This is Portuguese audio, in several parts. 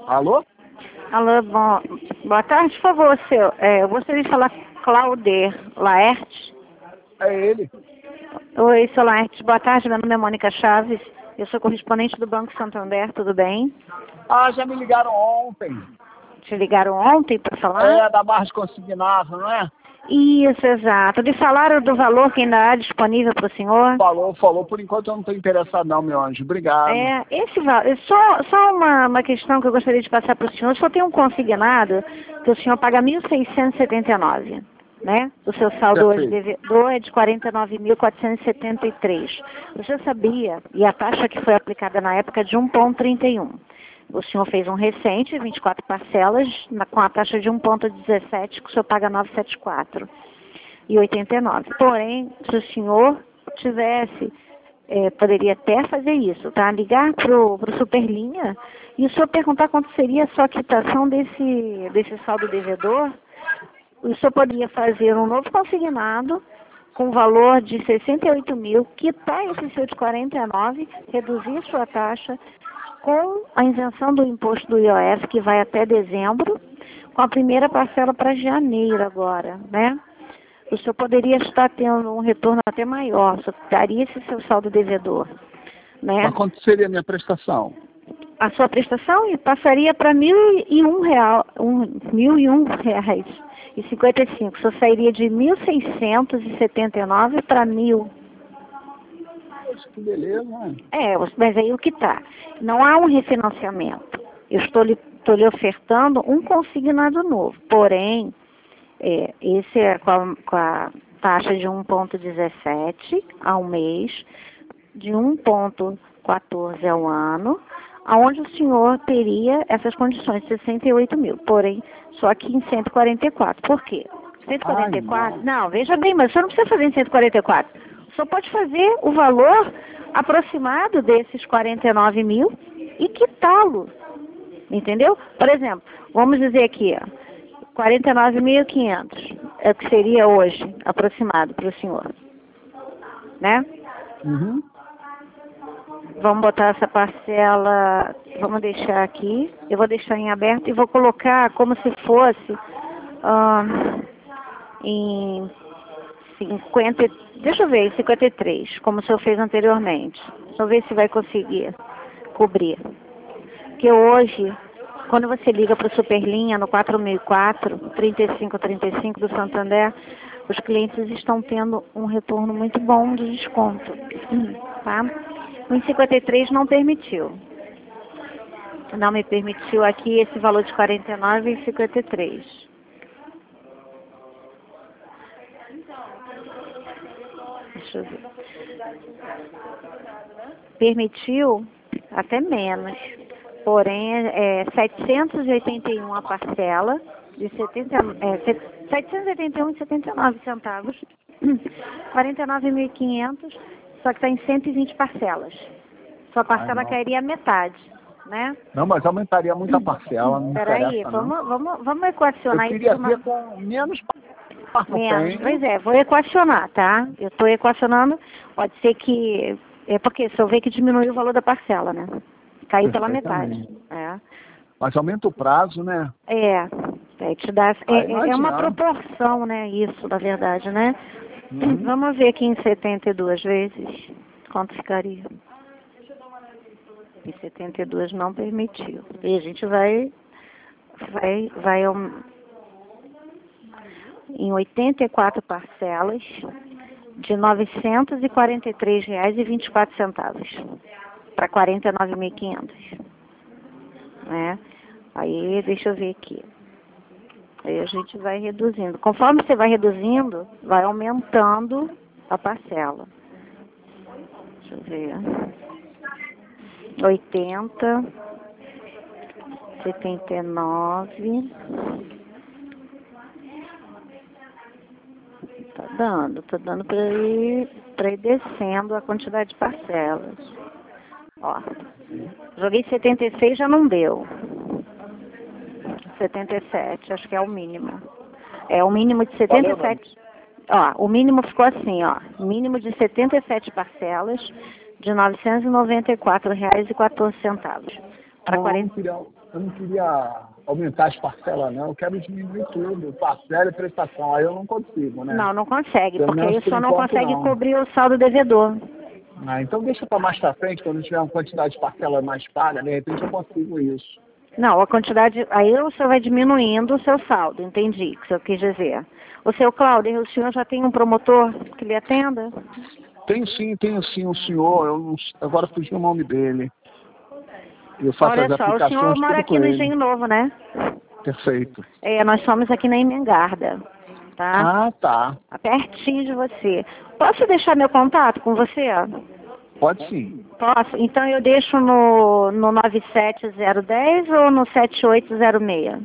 Alô? Alô, boa tarde, por favor, seu. Eu gostaria de falar com Clauder Laertes. É ele. Oi, seu Laertes, boa tarde, meu nome é Mônica Chaves, eu sou correspondente do Banco Santander, tudo bem? Ah, já me ligaram ontem. Te ligaram ontem para falar? É, da barra de consignável, não é? Isso, exato. De falaram do valor que ainda há disponível para o senhor? Falou. Por enquanto eu não estou interessado não, meu anjo. Obrigado. Só uma questão que eu gostaria de passar para o senhor. Só tem um consignado que o senhor paga 1.679, né? O seu saldo hoje Perfeito. devedor é de 49.473. O senhor sabia, e a taxa que foi aplicada na época é de 1,31. O senhor fez um recente, 24 parcelas, com a taxa de 1,17, que o senhor paga 974,89. Porém, se o senhor tivesse, poderia até fazer isso, tá? Ligar para o Superlinha e o senhor perguntar quanto seria a sua quitação desse saldo devedor, o senhor poderia fazer um novo consignado com valor de 68 mil, quitar esse seu de 49, reduzir sua taxa, com a isenção do imposto do IOF, que vai até dezembro, com a primeira parcela para janeiro agora, né? O senhor poderia estar tendo um retorno até maior, o senhor daria esse seu saldo devedor, né? Mas quanto seria a minha prestação? A sua prestação passaria para R$1.001,55. O senhor sairia de 1.679 para 1.000. Poxa, que beleza, né? Mas aí o que tá? Não há um refinanciamento. Eu estou lhe ofertando um consignado novo. Porém, esse é com a taxa de 1,17 ao mês, de 1,14 ao ano, aonde o senhor teria essas condições de 68 mil. Porém, só aqui em 144. Por quê? 144? Não, veja bem, mas o senhor não precisa fazer em 144. O senhor pode fazer o valor aproximado desses 49 mil e quitá-lo, entendeu? Por exemplo, vamos dizer aqui, 49.500 é o que seria hoje aproximado para o senhor, né? Uhum. Vamos botar essa parcela, vamos deixar aqui, eu vou deixar em aberto e vou colocar como se fosse em 50, deixa eu ver, em 53, como o senhor fez anteriormente. Deixa eu ver se vai conseguir cobrir. Porque hoje, quando você liga para o Superlinha no 4004-3535 do Santander, os clientes estão tendo um retorno muito bom de desconto, tá? O 53 não permitiu. Não me permitiu aqui esse valor de 49,53. Deixa eu ver. Permitiu até menos. Porém, 781 a parcela de 781,79 centavos. 49.500, só que está em 120 parcelas. Sua parcela cairia a metade, né? Não, mas aumentaria muito a parcela, não Peraí, interessa, não. vamos equacionar Eu isso. queria ver com menos Menos. Pois é, vou equacionar, tá? Eu estou equacionando, pode ser que... porque se eu ver que diminuiu o valor da parcela, né? Caiu pela metade. Mas aumenta o prazo, né? Te dá, Não uma adianta. proporção, né? Isso, na verdade, né? Uhum. Vamos ver aqui em 72 vezes quanto ficaria. Em 72 não permitiu. E a gente vai em 84 parcelas de R$ 943,24 para 49.500, né? Aí, deixa eu ver aqui. Aí a gente vai reduzindo. Conforme você vai reduzindo, vai aumentando a parcela. Deixa eu ver. 80, 79. Tá dando para ir descendo a quantidade de parcelas. Ó, joguei 76, já não deu. 77, acho que é o mínimo. É o mínimo de 77. Ó, o mínimo ficou assim, ó. Mínimo de 77 parcelas de R$ 994,14. Para 40. eu não queria aumentar as parcelas, não. Eu quero diminuir tudo, parcela e prestação. Aí eu não consigo, né? Não consegue, Pelo porque menos aí por só não enquanto, consegue não. cobrir o saldo devedor. Ah, então deixa para mais para frente, quando tiver uma quantidade de parcela mais paga, de repente eu consigo isso. Não, a quantidade, aí o senhor vai diminuindo o seu saldo, entendi o que o senhor quis dizer. O seu Cláudio, o senhor já tem um promotor que lhe atenda? Tenho sim, um senhor, agora fugiu o nome dele. Eu faço Olha as só, o senhor aplicações mora tudo aqui com no ele. Engenho Novo, né? Perfeito. Nós somos aqui na Emengarda, tá? Ah, tá. Pertinho de você. Posso deixar meu contato com você? Pode sim. Posso? Então eu deixo no 97010 ou no 7806?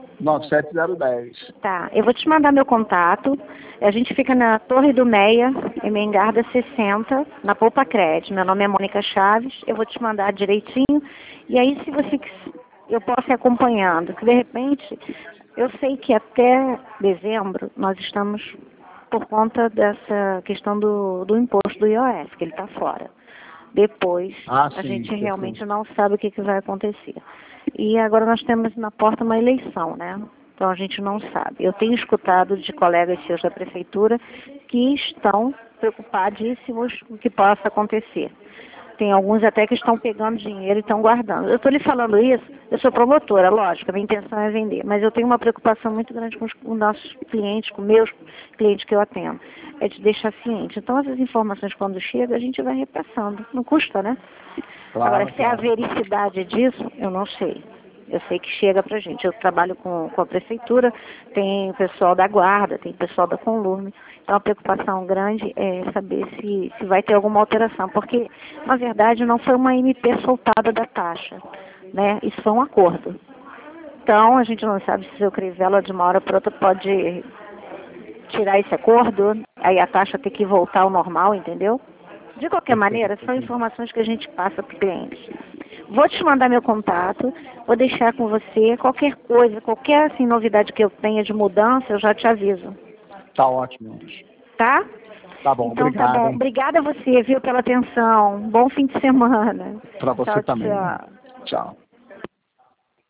97010. Tá, eu vou te mandar meu contato. A gente fica na Torre do Meia, em Mengarda 60, na Poupa Cred. Meu nome é Mônica Chaves. Eu vou te mandar direitinho. E aí, se você eu posso ir acompanhando. Que de repente, eu sei que até dezembro nós estamos por conta dessa questão do imposto do IOF, que ele está fora. Depois, a Sim, gente perfeito. realmente não sabe o que vai acontecer. E agora nós temos na porta uma eleição, né? Então a gente não sabe. Eu tenho escutado de colegas seus da prefeitura que estão preocupadíssimos com o que possa acontecer. Tem alguns até que estão pegando dinheiro e estão guardando. Eu estou lhe falando isso, eu sou promotora, lógico, a minha intenção é vender, mas eu tenho uma preocupação muito grande com os nossos clientes, com meus clientes que eu atendo. É de deixar ciente. Então essas informações quando chegam, a gente vai repassando. Não custa, né? Claro, Agora, se é a claro. vericidade disso, eu não sei. Eu sei que chega pra gente. Eu trabalho com a prefeitura, tem pessoal da guarda, tem pessoal da Conlume. Então, a preocupação grande é saber se vai ter alguma alteração. Porque, na verdade, não foi uma MP soltada da taxa, né? Isso foi um acordo. Então, a gente não sabe se o seu Crivella, de uma hora para outra, pode tirar esse acordo, aí a taxa tem que voltar ao normal, entendeu? De qualquer maneira, são informações que a gente passa para o cliente. Vou te mandar meu contato, vou deixar com você. Qualquer coisa, qualquer assim, novidade que eu tenha de mudança, eu já te aviso. Tá ótimo. Tá? Tá bom, Então obrigado. tá bom. Hein? Obrigada a você, viu, pela atenção. Bom fim de semana. Pra você Tchau, também. tchau. Tchau.